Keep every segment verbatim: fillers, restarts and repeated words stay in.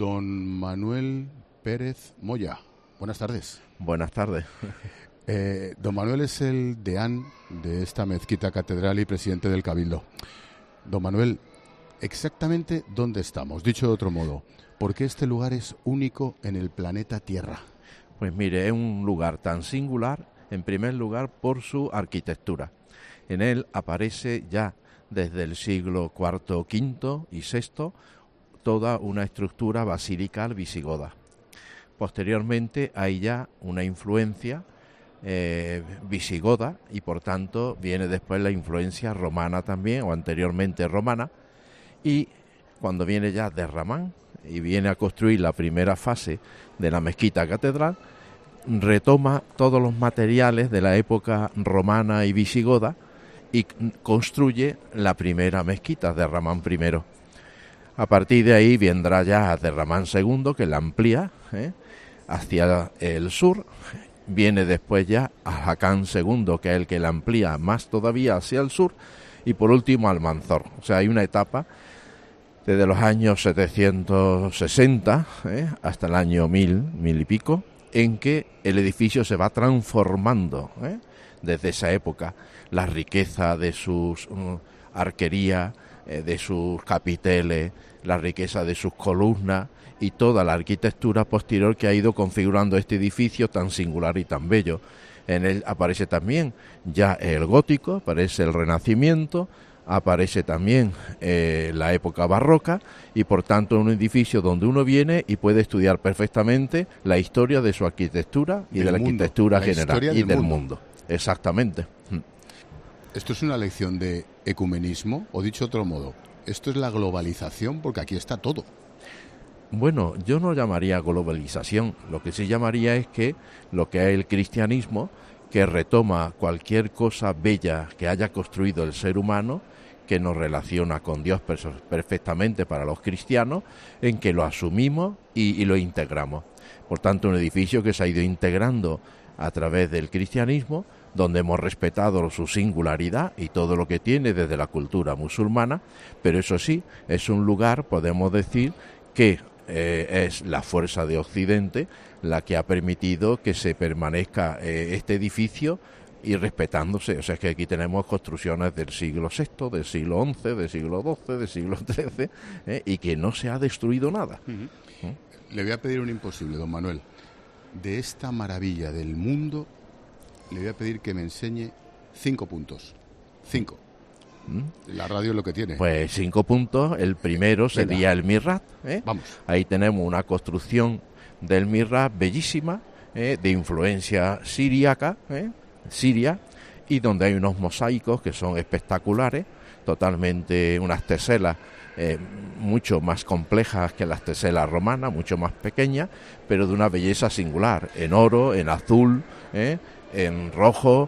Don Manuel Pérez Moya. Buenas tardes. Buenas tardes. Eh, don Manuel es el deán de esta mezquita catedral y presidente del Cabildo. Don Manuel, exactamente dónde estamos. Dicho de otro modo, ¿por qué este lugar es único en el planeta Tierra? Pues mire, es un lugar tan singular, en primer lugar, por su arquitectura. En él aparece ya desde el siglo cuarto, quinto y sexto toda una estructura basilical visigoda. Posteriormente hay ya una influencia eh, visigoda y por tanto viene después la influencia romana también, o anteriormente romana, y cuando viene ya de Ramán y viene a construir la primera fase de la mezquita catedral, retoma todos los materiales de la época romana y visigoda y construye la primera mezquita de Ramán primero. A partir de ahí vendrá ya de Ramán segundo, que la amplía ¿eh? hacia el sur. Viene después ya a Haakon segundo, que es el que la amplía más todavía hacia el sur. Y por último Almanzor. O sea, hay una etapa desde los años setecientos sesenta ¿eh? hasta el año mil, mil y pico, en que el edificio se va transformando ¿eh? desde esa época. La riqueza de sus um, arquerías, eh, de sus capiteles, la riqueza de sus columnas y toda la arquitectura posterior que ha ido configurando este edificio tan singular y tan bello. En él aparece también ya el gótico, aparece el renacimiento, aparece también eh, la época barroca y por tanto un edificio donde uno viene y puede estudiar perfectamente la historia de su arquitectura y del de la mundo, arquitectura la general del y del mundo. mundo. Exactamente. ¿Esto es una lección de ecumenismo? O dicho de otro modo, ¿esto es la globalización? Porque aquí está todo. Bueno, yo no llamaría globalización. Lo que sí llamaría es que lo que es el cristianismo, que retoma cualquier cosa bella que haya construido el ser humano, que nos relaciona con Dios perfectamente para los cristianos, en que lo asumimos y, y lo integramos. Por tanto, un edificio que se ha ido integrando a través del cristianismo, donde hemos respetado su singularidad y todo lo que tiene desde la cultura musulmana, pero eso sí, es un lugar, podemos decir, que eh, es la fuerza de Occidente la que ha permitido que se permanezca eh, este edificio y respetándose. O sea, es que aquí tenemos construcciones del siglo sexto, del siglo once, del siglo doce, del siglo trece, eh, y que no se ha destruido nada. Uh-huh. ¿Eh? Le voy a pedir un imposible, don Manuel. De esta maravilla del mundo, le voy a pedir que me enseñe cinco puntos. Cinco. ¿Mm? La radio es lo que tiene. Pues cinco puntos. El primero sería Venga. el Mihrab. ¿eh? Vamos. Ahí tenemos una construcción del Mihrab bellísima, ¿eh? de influencia siríaca, ¿eh? Siria, y donde hay unos mosaicos que son espectaculares, totalmente unas teselas eh, mucho más complejas que las teselas romanas, mucho más pequeñas, pero de una belleza singular, en oro, en azul, ¿eh? en rojo,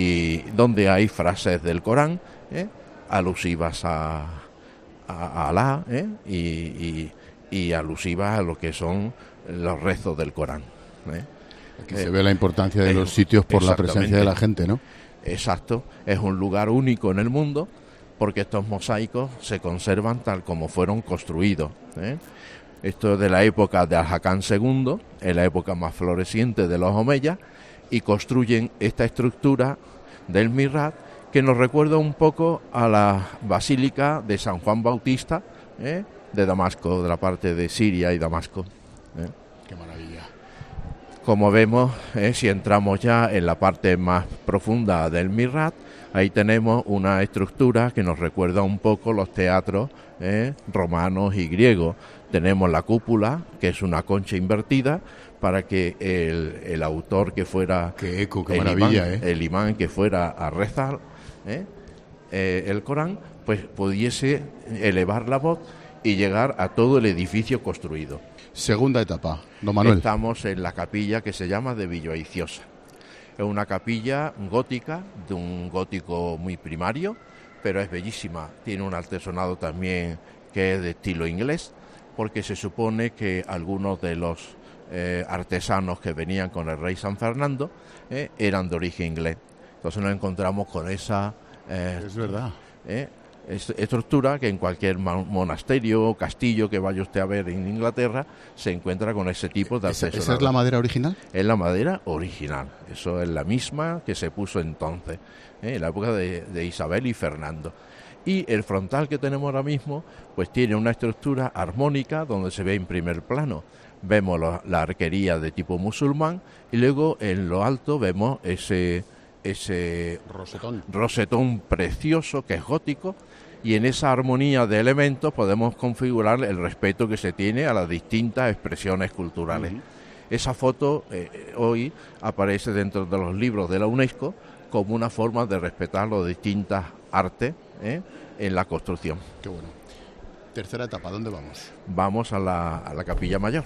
y donde hay frases del Corán ¿eh? alusivas a, a, a Alá ¿eh? y, y, y alusivas a lo que son los rezos del Corán. ¿eh? Aquí eh, se ve la importancia de los sitios por la presencia de la gente, ¿no? Exacto, es un lugar único en el mundo porque estos mosaicos se conservan tal como fueron construidos. ¿eh? Esto es de la época de Haakon segundo, en la época más floreciente de los omeyas, y construyen esta estructura del Mihrab que nos recuerda un poco a la basílica de San Juan Bautista ¿eh? de Damasco, de la parte de Siria y Damasco. ¿eh? ¡Qué maravilla! Como vemos, eh, si entramos ya en la parte más profunda del Mihrab, ahí tenemos una estructura que nos recuerda un poco los teatros eh, romanos y griegos. Tenemos la cúpula, que es una concha invertida, para que el, el autor que fuera... ¡Qué eco, qué el maravilla! Imán, eh. el imán que fuera a rezar eh, eh, el Corán, pues pudiese elevar la voz y llegar a todo el edificio construido. Segunda etapa, don Manuel. Estamos en la capilla que se llama de Villoiciosa. Es una capilla gótica, de un gótico muy primario, pero es bellísima. Tiene un artesonado también que es de estilo inglés, porque se supone que algunos de los eh, artesanos que venían con el rey San Fernando eh, eran de origen inglés. Entonces nos encontramos con esa... Eh, es verdad. Eh, estructura que en cualquier monasterio o castillo que vaya usted a ver en Inglaterra se encuentra con ese tipo de artesonado. ¿Esa es la madera original? Es la madera original, eso es la misma que se puso entonces, ¿eh? en la época de, de Isabel y Fernando. Y el frontal que tenemos ahora mismo pues tiene una estructura armónica donde se ve en primer plano. Vemos lo, la arquería de tipo musulmán y luego en lo alto vemos ese, ese rosetón. rosetón precioso que es gótico, y en esa armonía de elementos podemos configurar el respeto que se tiene a las distintas expresiones culturales. Uh-huh. Esa foto eh, hoy aparece dentro de los libros de la UNESCO como una forma de respetar las distintas artes ¿eh? en la construcción. Qué bueno. Tercera etapa, ¿dónde vamos? Vamos a la, a la Capilla Mayor.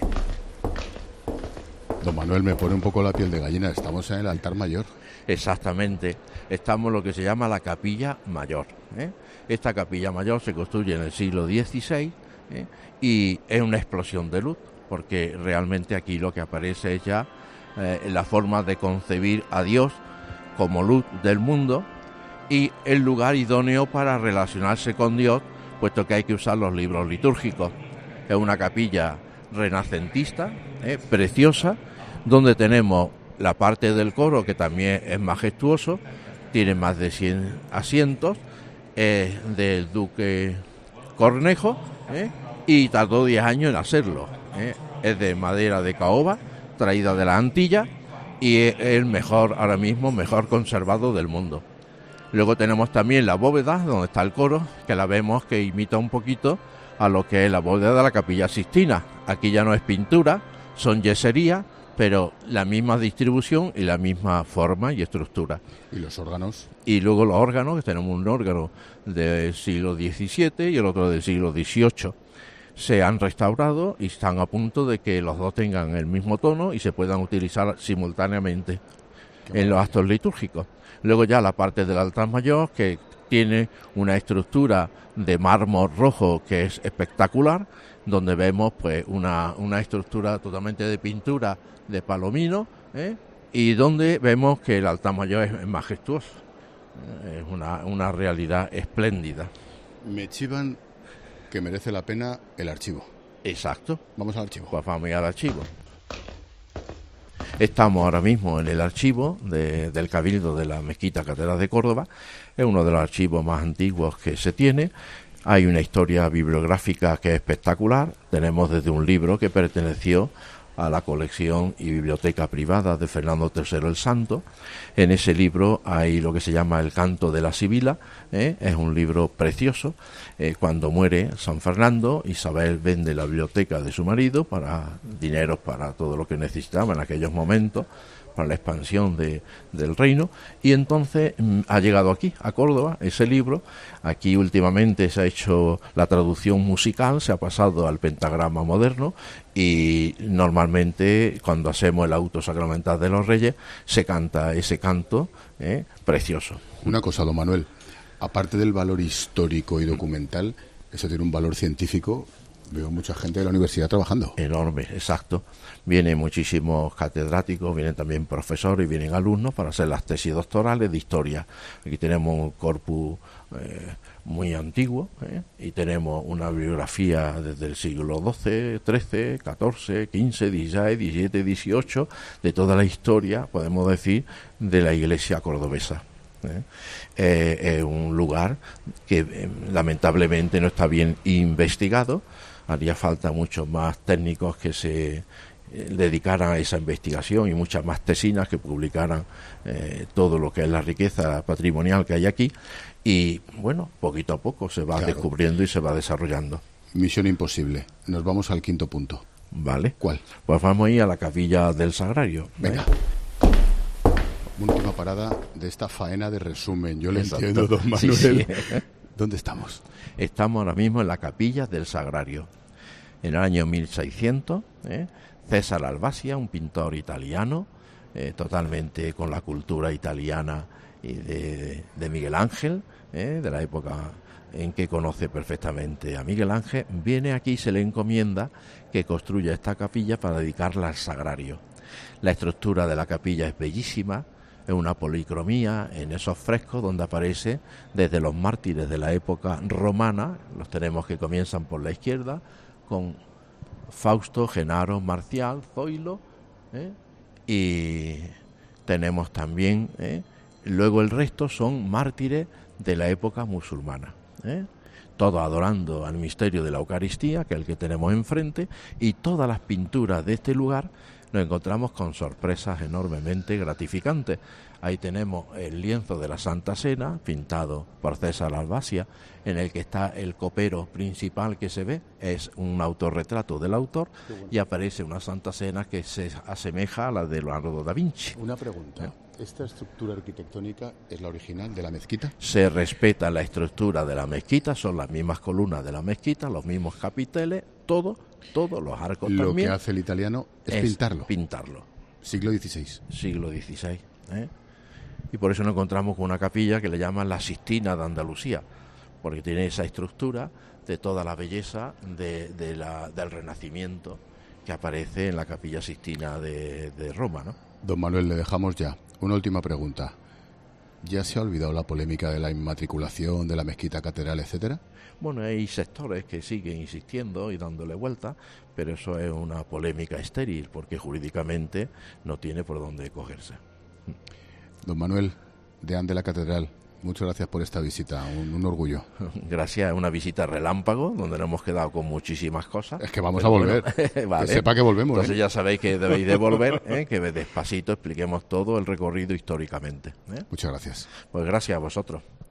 Don Manuel, me pone un poco la piel de gallina, estamos en el altar mayor. Exactamente, estamos en lo que se llama la Capilla Mayor. ¿eh? Esta Capilla Mayor se construye en el siglo dieciséis ¿eh? y es una explosión de luz, porque realmente aquí lo que aparece es ya eh, la forma de concebir a Dios como luz del mundo y el lugar idóneo para relacionarse con Dios, puesto que hay que usar los libros litúrgicos. Es una capilla renacentista, ¿eh? preciosa, donde tenemos la parte del coro, que también es majestuoso, tiene más de cien asientos, es del duque Cornejo, ¿eh? y tardó diez años en hacerlo. ¿eh? Es de madera de caoba, traída de la Antilla, y es el mejor, ahora mismo, mejor conservado del mundo. Luego tenemos también la bóveda, donde está el coro, que la vemos que imita un poquito a lo que es la bóveda de la Capilla Sixtina. Aquí ya no es pintura, son yesería, pero la misma distribución y la misma forma y estructura. ¿Y los órganos? Y luego los órganos, que tenemos un órgano del siglo diecisiete y el otro del siglo dieciocho. Se han restaurado y están a punto de que los dos tengan el mismo tono y se puedan utilizar simultáneamente en los actos litúrgicos. Luego ya la parte del altar mayor, que tiene una estructura de mármol rojo que es espectacular, donde vemos pues una, una estructura totalmente de pintura de palomino, ¿eh? y donde vemos que el altar mayor es majestuoso. Es una, una realidad espléndida. Me chivan que merece la pena el archivo. Exacto. Vamos al archivo. Pues vamos al archivo. Estamos ahora mismo en el archivo de, del Cabildo de la Mezquita Catedral de Córdoba. Es uno de los archivos más antiguos que se tiene. Hay una historia bibliográfica que es espectacular. Tenemos desde un libro que perteneció a la colección y biblioteca privada de Fernando tercero el Santo. En ese libro hay lo que se llama el Canto de la Sibila, ¿eh? Es un libro precioso. Eh, cuando muere San Fernando, Isabel vende la biblioteca de su marido para dinero para todo lo que necesitaba en aquellos momentos, para la expansión de, del reino, y entonces mm, ha llegado aquí, a Córdoba, ese libro. Aquí últimamente se ha hecho la traducción musical, se ha pasado al pentagrama moderno, y normalmente cuando hacemos el auto sacramental de los Reyes se canta ese canto ¿eh? precioso. Una cosa, don Manuel, aparte del valor histórico y documental, eso tiene un valor científico. Veo mucha gente de la universidad trabajando. Enorme, exacto. Vienen muchísimos catedráticos, vienen también profesores y vienen alumnos para hacer las tesis doctorales de historia. Aquí tenemos un corpus eh, muy antiguo ¿eh? y tenemos una bibliografía desde el siglo doce, trece, catorce, quince, dieciséis, diecisiete, dieciocho, de toda la historia, podemos decir, de la iglesia cordobesa. ¿Eh? Eh, es un lugar que eh, lamentablemente no está bien investigado. Haría falta muchos más técnicos que se eh, dedicaran a esa investigación y muchas más tesinas que publicaran eh, todo lo que es la riqueza patrimonial que hay aquí, y bueno, poquito a poco se va claro. descubriendo y se va desarrollando. Misión imposible. Nos vamos al quinto punto. Vale. ¿Cuál? Pues vamos a ir a la Capilla del Sagrario. Venga. ¿Eh? Última parada de esta faena de resumen. Yo le Exacto. entiendo, don Manuel. Sí, sí. ¿Dónde estamos? Estamos ahora mismo en la Capilla del Sagrario. En el año mil seiscientos, ¿eh? César Albasia, un pintor italiano, eh, totalmente con la cultura italiana y de, de Miguel Ángel, ¿eh? de la época en que conoce perfectamente a Miguel Ángel, viene aquí y se le encomienda que construya esta capilla para dedicarla al Sagrario. La estructura de la capilla es bellísima, Es una policromía en esos frescos donde aparece desde los mártires de la época romana, los tenemos que comienzan por la izquierda, con Fausto, Genaro, Marcial, Zoilo, ¿eh? y tenemos también, ¿eh? luego el resto son mártires de la época musulmana, ¿eh? todos adorando al misterio de la Eucaristía, que es el que tenemos enfrente, y todas las pinturas de este lugar nos encontramos con sorpresas enormemente gratificantes. Ahí tenemos el lienzo de la Santa Cena, pintado por César Albasia, en el que está el copero principal que se ve, es un autorretrato del autor, bueno. y aparece una Santa Cena que se asemeja a la de Leonardo da Vinci. Una pregunta, ¿Eh? ¿esta estructura arquitectónica es la original de la mezquita? Se respeta la estructura de la mezquita, son las mismas columnas de la mezquita, los mismos capiteles, todo, todos los arcos Lo también. Lo que hace el italiano es, es pintarlo. pintarlo. Siglo dieciséis. Siglo dieciséis, ¿eh? Y por eso nos encontramos con una capilla que le llaman la Sistina de Andalucía, porque tiene esa estructura de toda la belleza de, de la, del Renacimiento que aparece en la capilla Sistina de, de Roma, ¿no? Don Manuel, le dejamos ya. Una última pregunta. ¿Ya se ha olvidado la polémica de la inmatriculación de la mezquita catedral, etcétera? Bueno, hay sectores que siguen insistiendo y dándole vuelta, pero eso es una polémica estéril, porque jurídicamente no tiene por dónde cogerse. Don Manuel, deán de la catedral, muchas gracias por esta visita, un, un orgullo. Gracias, una visita relámpago, donde nos hemos quedado con muchísimas cosas. Es que vamos a volver, bueno, vale. Que sepa que volvemos. Entonces ¿eh? ya sabéis que debéis de volver, ¿eh? que despacito expliquemos todo el recorrido históricamente. ¿eh? Muchas gracias. Pues gracias a vosotros.